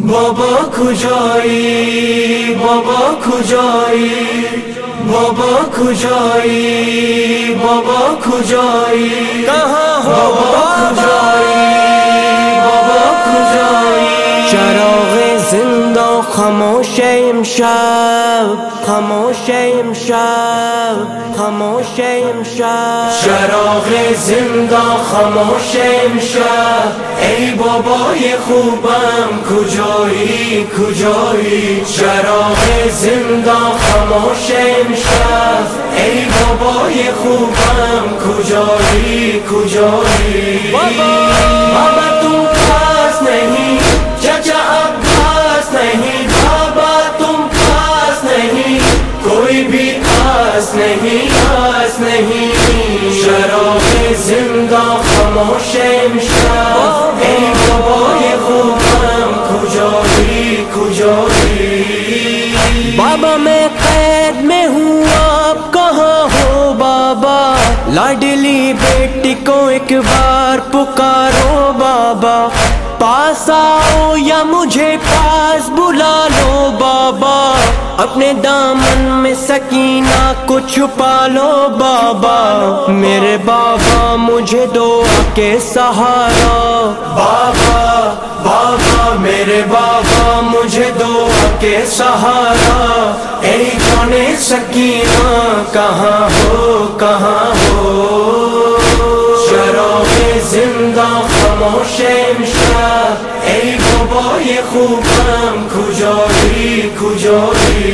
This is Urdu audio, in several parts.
بابا کجایی، بابا کجایی، بابا کجایی، بابا کجایی، کہاں ہو بابا کجایی، بابا کجایی؟ چراغ زندہ خاموش امشب، خاموش امشب، خاموش امشب، چراغ زندہ خاموش امشب، ای بابای خوبم کجایی، کجایی؟ چراغ زندہ خاموش امشب، ای بابای خوبم کجایی، کجایی؟ بابا تم پاس نہیں، چچا عباس نہیں، بابا تم پاس نہیں، کوئی بھی آس نہیں، آس نہیں۔ چراغ زندہ خاموش امشب، ای بابای خوبم کجایی، کجایی؟ بابا میں قید میں ہوں، آپ کہاں ہو بابا؟ لاڈلی بیٹی کو ایک بار پکارو بابا، پاس آؤ یا مجھے پاس بلا لو بابا، اپنے دامن میں سکینہ کو چھپا لو بابا، میرے بابا مجھے دعا کے سہارا، بابا بابا میرے بابا مجھے دعا کے سہارا، اے جان سکینہ کہاں ہو، کہاں ہو؟ چراغ زندہ خاموش امشب، ای بابای خوبم کجایی، کجایی؟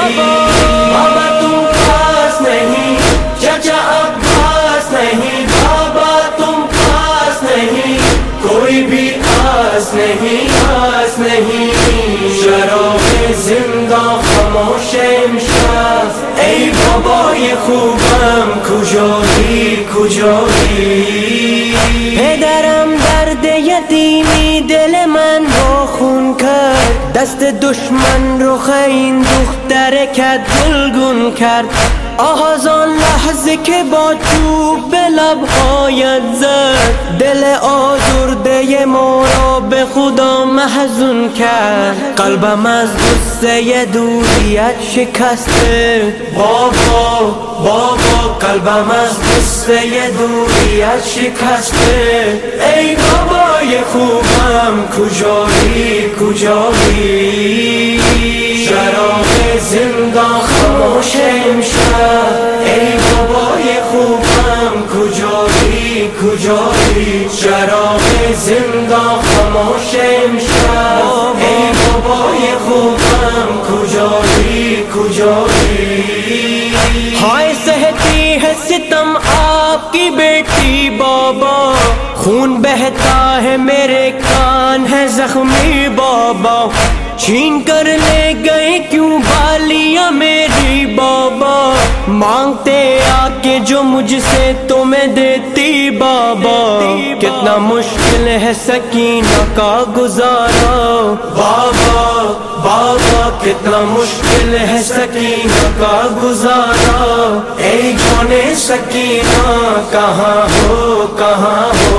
بابا تم پاس نہیں، چچا عباس نہیں، بابا تم پاس نہیں، کوئی بھی آس نہیں، آس نہیں۔ چراغ زندہ خاموش امشب، ای بابای خوبم کجایی، کجایی؟ پدرم درد یتیمی دل من رو خون کرد، دست دشمن رخ این دختر کد گلگون کرد، آغاز آن لحظه که با چوب به لبهایت زد، دل آزرده ما را به خدا محزون کرد، قلبم از غصه دوریت شکسته، بابا بابا قلبم از غصه دوریت شکسته، ای بابای خوبم کجایی، کجایی؟ چراغ زندہ خاموش امشب، ای بابای خوبم کجایی، کجایی؟ چراغ زندہ خاموش امشب، ای بابای خوبم کجایی، کجایی؟ ہائے سہتی ہے ستم آپ کی بیٹی بابا، خون بہتا ہے میرے کان ہے زخمی بابا، چھین کر لے گئے کیوں بالیاں میری بابا، مانگتے آ کے جو مجھ سے تو میں دیتی بابا، کتنا مشکل ہے سکینہ کا گزارا، بابا بابا کتنا مشکل ہے سکینہ کا گزارا، اے جان سکینہ کہاں ہو، کہاں ہو؟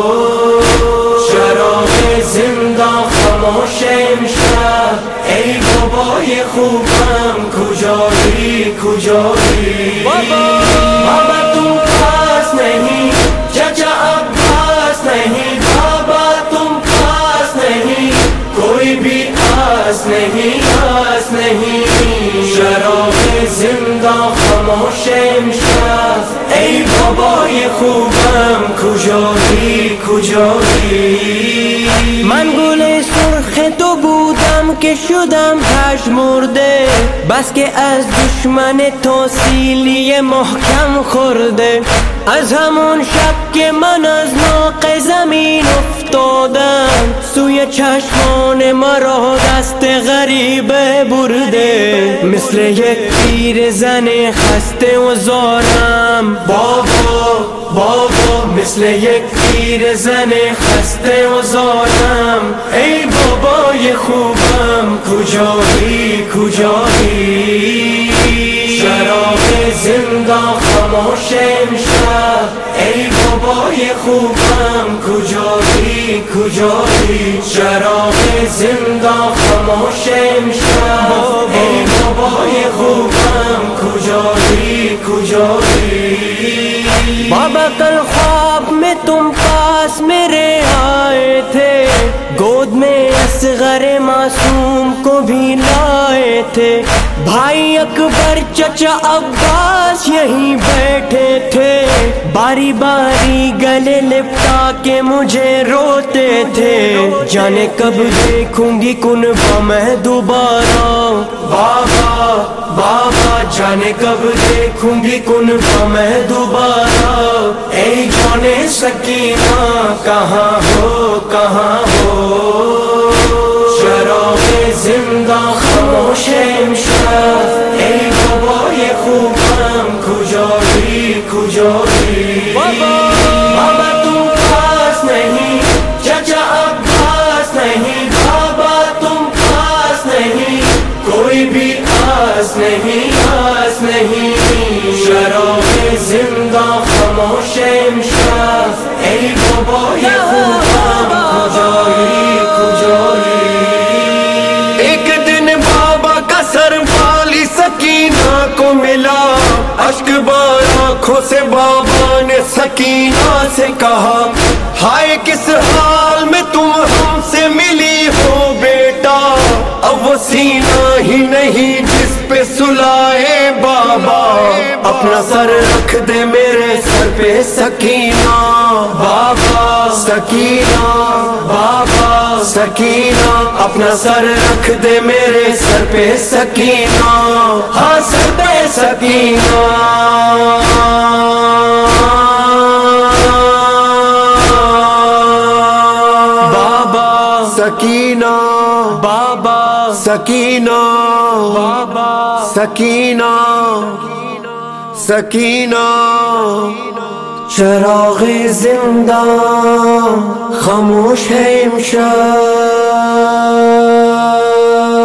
چراغ زندہ خاموش امشب، ای بابای خوبم کجایی، کجایی؟ بابا تم پاس نہیں، چچا عباس نہیں، بابا تم پاس نہیں، کوئی بھی آس نہیں، آس نہیں۔ چراغ زندہ خاموش امشب، ای بابای خوبم کجایی، کجایی؟ من گل سرخ تو بودم که شدم پژمرده، بس که از دشمن تو سیلی محکم خورده، از همون شب که من از ناق زمین افتادم، سوی چشمان مرا دست غریب برده، مثل یک پیر زن خسته و زارم، بابا بابا مثل یک پیر زن خسته و زارم، ای بابای خوبم کجایی، کجایی؟ چراغ زندہ خاموش امشب ای بابای خوبم کجایی کجایی چراغ زندان خاموش امشب ای بابای خوبم کجایی کجایی بابا کل خواب میں تم پاس میرے آئے تھے گود میں اصغر معصوم کو بھی لائے تھے بھائی اکبر چچا عباس یہیں بیٹھے تھے باری باری گلے لپٹا کے مجھے روتے تھے جانے کب دیکھوں گی کنبہ میں دوبارہ بابا بابا جانے کب دیکھوں گی کنبہ میں دوبارہ اے جان سکینہ کہاں ہو کہاں ہو چراغ زندان خاموش امشب ای بابای خوبم کجایی کجایی بابا تم پاس نہیں چچا عباس نہیں بابا تم پاس نہیں کوئی بھی آس نہیں آس نہیں چراغ زندان خاموش امشب ای بابای خوبم کجایی کجایی ایک دن بابا کا سر والی سکینہ کو ملا اشک بار آنکھوں سے بابا نے سکینہ سے کہا ہائے کس حال میں تم ہم سے ملی ہو بیٹا اب وہ سینہ ہی نہیں جس پہ سلائے بابا اپنا سر رکھ دے میرے سر پہ سکینہ بابا سکینہ بابا سکینہ اپنا سر رکھ دے میرے سر پہ سکینہ ہاں سر پہ سکینہ بابا سکینہ بابا سکینہ بابا سکینہ سکینہ چراغ زندان خاموش ہے امشب